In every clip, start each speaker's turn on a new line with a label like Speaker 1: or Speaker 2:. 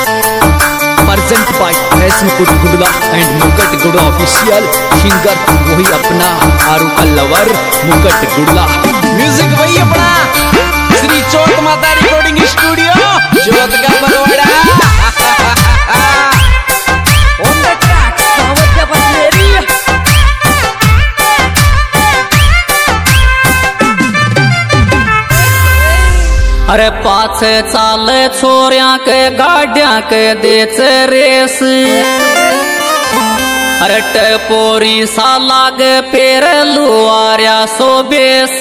Speaker 1: Present by fashion Gudla and Mukut good official singer वही अपना आरू का लवर मुकट गुडला।
Speaker 2: म्यूजिक वही अपना श्री चौथ माता रिकॉर्डिंग स्टूडियो जोत का बरवाड़ा।
Speaker 3: अरे पाछे चाले छोरिया के गाड़िया के देच रेस। अरे टपोरी सा लागे पेर लुआरिया सो बेस।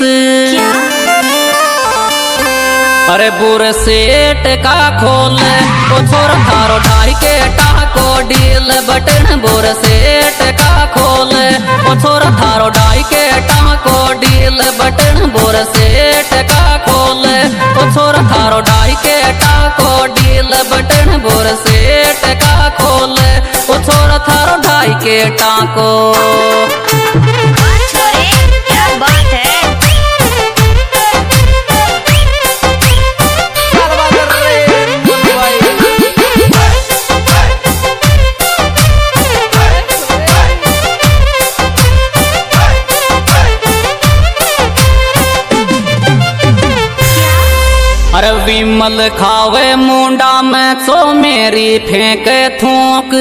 Speaker 3: अरे बुर सेट का खोले ओ छोर थारो ढाई के टाको डील बटन बुर सेट का खोले ओ छोर थारो ढाई के टाको डील बटन बुर सेट का खोले ओ छोर थारो ढाई के टाको डील बटन बुर सेट का खोले ओ छोर थारो ढाई के टाको। अरे विमल खावे मुंडा में चो मेरी फेंके थूक।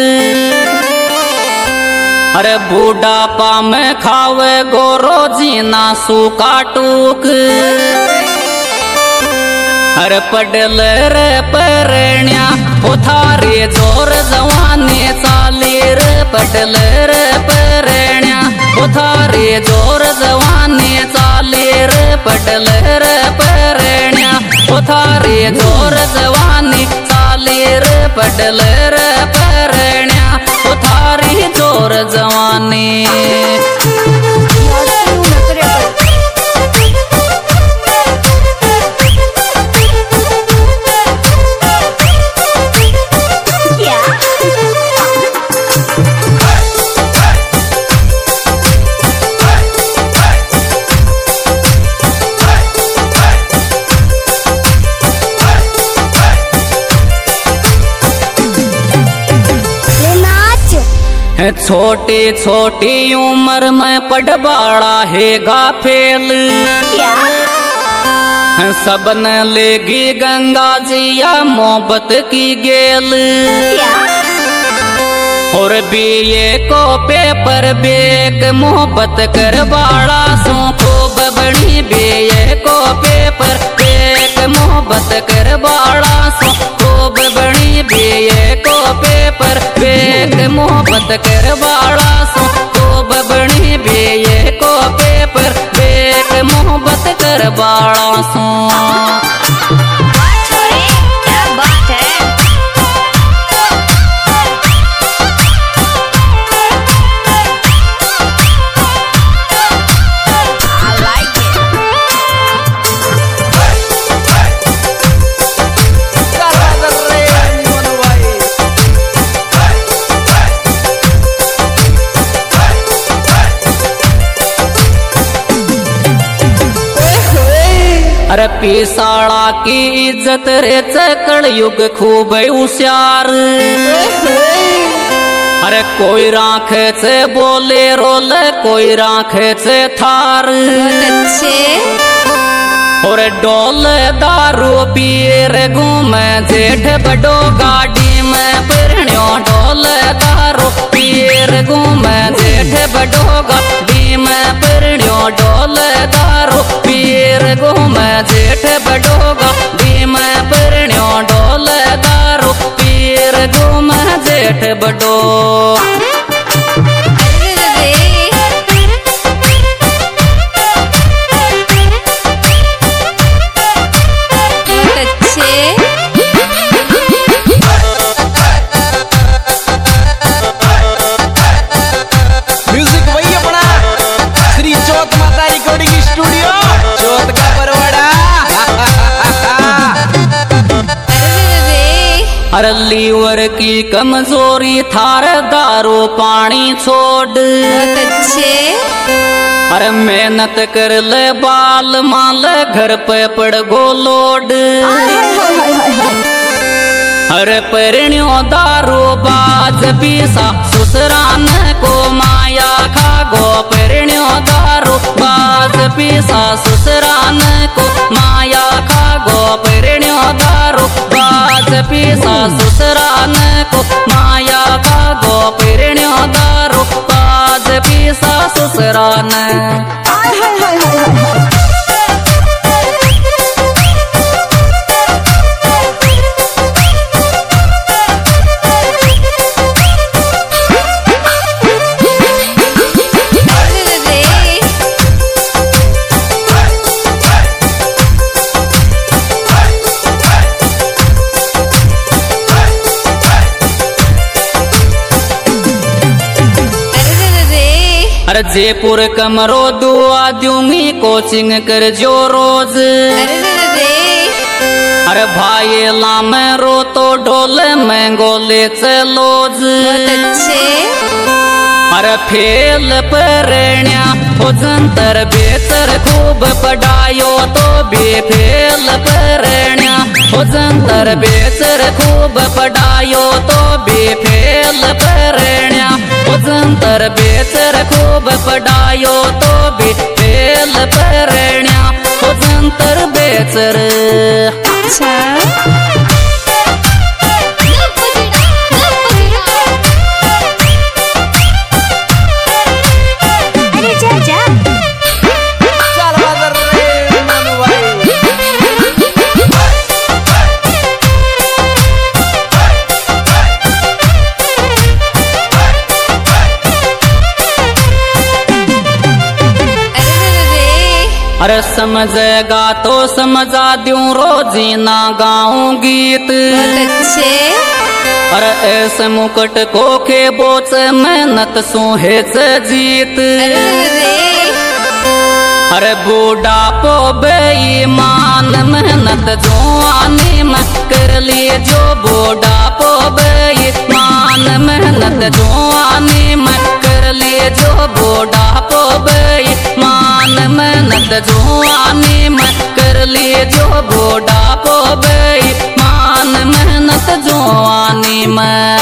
Speaker 3: अरे बूढ़ापा में खावे गोरो जीना सूखा टूक। अरे पडल रे परण्या उथारे जोर जवानी चाली रे पडल रे परण्या उथारे जोर जवानी चाली रे पडल रे परण्या उथारे जोर जवानी चाली रे पडल रे परण्या उथारी जोर जवानी। छोटी छोटी उम्र में पढ़बाड़ा है गाफेल। सबन लेगी गंगा जिया मोहब्बत की गेल। और बीए को पेपर बेग मोहब्बत कर बाड़ा सो खूब बड़ी बीए को पेपर बेग मोहब्बत कर बाड़ा सो खूब बड़ी बीए को पेपर बेग मोहब्बत कर बाड़ा सो खूब बड़ी बीए को पेपर बेग मोहब्बत कर बाड़ा सो। अरे पिसाड़ा की इज्जत रे चकड़ युग खूब होशियार। अरे कोई राखे से बोले रोल कोई राखे से थार। और डोल दारू पीर घूमे जेठ बडो गाड़ी में पिरणियो डोल दारू पीर घूमे जेठ बडो गाड़ी में पिरणियो डोल दारू पीर घूमे जेठ बडो गाड़ी में पिरणियो डोल दारू पीर घूमे जेठ बडो।
Speaker 2: म्यूजिक वही अपना श्री चौथ माता रिकॉर्डिंग स्टूडियो जोत का बरवाड़ा।
Speaker 3: अरे लीवर की कमजोरी थार दारू पानी छोड़। अरे मेहनत कर ले बाल माल घर पे पड़ गो लोड। अरे परिण्यो दारू बाज पीसा ससुरान को माया खागो परिण्यो दारू बाज पीसा ससुरान को माया खागो परिण्यो दारू बाज पीसा ससुरान को माया खागो परिण्यो दारू बाज पीसा ससुरान।
Speaker 4: हाय हाय हाय हाय हाय।
Speaker 3: अरे जयपुर कमरो दुआ दूंगी कोचिंग कर जो रोज। अरे भाई लाम रो तो ढोल में गोले चलोज। अरे फेल परण्या हो जंतर बेतर खूब पढ़ायो तो भी फेल परण्या हो जंतर बेतर खूब पढ़ायो तो भी फेल परण्या हो जंतर बेतर खूब पढ़ायो तो भी फेल परण्या हो जंतर बेतर।
Speaker 4: अच्छा
Speaker 3: अरे समझेगा तो समझा दूं रोजीना गाऊं गीत। अरे ऐसे मुकुट को के बोच मेहनत सुहे से जीत। अरे बूढ़ा पो बेईमान मेहनत जवानी में कर लिए जो बूढ़ा पो बेईमान मेहनत जवानी में कर लिए जो बूढ़ा पो बेईमान मेहनत जवानी में कर लिए जो बूढ़ा पो बेईमान मेहनत जवानी में।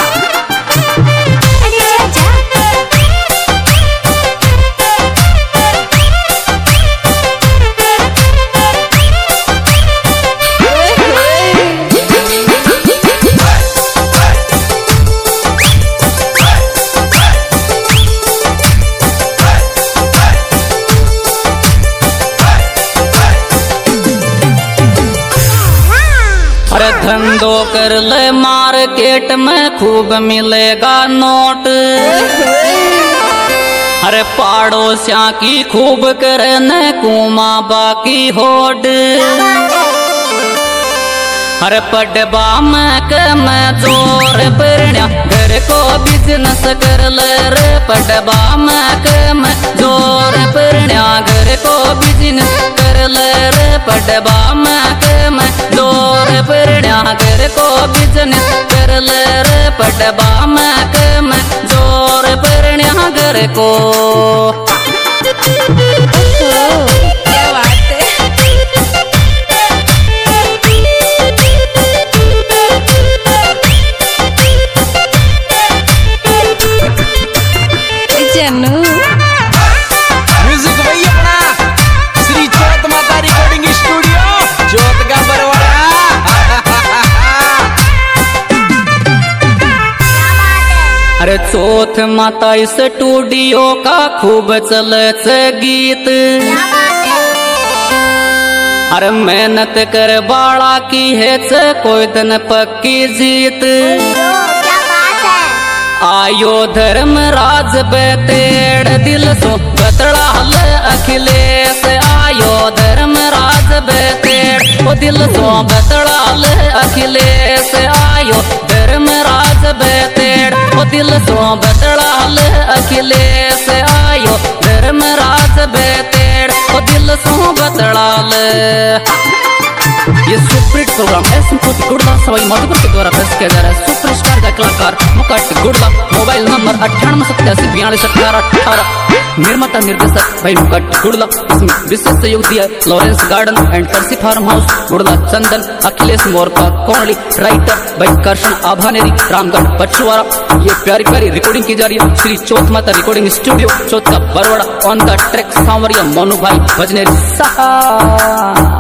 Speaker 3: अरे धंधो कर ले मार्केट में खूब मिलेगा नोट। अरे पड़ोसिया की खूब करने कुमा बाकी होड। अरे पडबा में कम जोर परण्या घर को बिजनेस कर ले रे पडबा में कम जोर परण्या घर को बिजनेस कर ले रे पडबा में कम जोर परण्या घर को बिजनेस कर ले रे पडबा में कम जोर परण्या घर को।
Speaker 4: क्या बात है। जानू
Speaker 2: म्यूजिक वही अपना श्री चौथ माता रिकॉर्डिंग स्टूडियो जोत का बरवाड़ा।
Speaker 3: अरे चौथ माता इस स्टूडियो का खूब चले से गीत। अरे मेहनत कर बाड़ा की है से कोई दिन पक्की जीत। आयो धर्मराज बेतेड़ दिल सो बतड़ा ले अखिलेश। आयो धर्मराज बेतेड़ ओ दिल सो बतड़ा ले अखिलेश। आयो धर्मराज बेतेड़ ओ दिल सो बतड़ा ले अखिलेश। आयो धर्मराज बेतेड़ ओ दिल सो बतड़ा ले।
Speaker 1: ये सुपरहिट प्रोग्राम है सिंपल गुड़गांव सवाई माधोपुर के द्वारा पेश किया जा रहा है। सुपर स्टार
Speaker 3: है कलाकार मुकट गुड़ला। Mobile number 98874218। निर्माता निर्देशक भाई मुकट गुड़ला। इसमें विशेष सहयोग दिया लॉरेंस गार्डन एंड टर्सी फार्म हाउस गुड़ला। चंदन अखिलेश मोरका कोणली। राइटर भाई कर्षण आभानेरी रामगढ़ पछुआरा। ये प्यारी प्यारी रिकॉर्डिंग की जा रही है श्री चौथ माता रिकॉर्डिंग स्टूडियो चौथ का बरवाड़ा। ऑन द ट्रैक सांवरिया मोनू भाई भजनेरी।